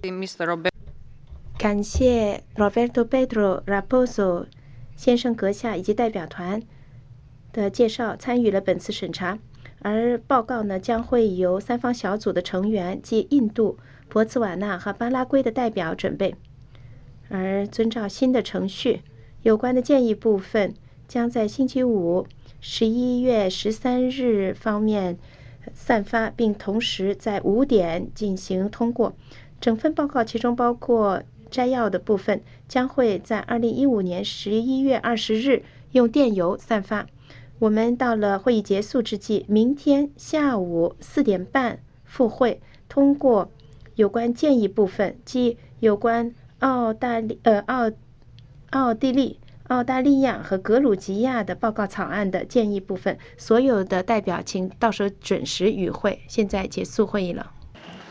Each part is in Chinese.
感谢 Roberto Pedro Raposo 先生阁下以及代表团的介绍，参与了本次审查。而报告呢，将会由三方小组的成员即印度、博茨瓦纳和巴拉圭的代表准备。而遵照新的程序，有关的建议部分将在星期五11月13日方面散发，并同时在5点进行通过。整份报告其中包括摘要的部分，将会在2015年11月20日用电邮散发。我们到了会议结束之际，明天下午4点半复会，通过有关建议部分，即有关奥地利、澳大利亚和格鲁吉亚的报告草案的建议部分。所有的代表请到时候准时与会。现在结束会议了。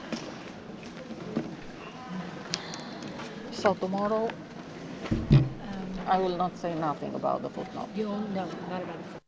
So tomorrow, I will not say nothing about the footnote. No, not about the footnote.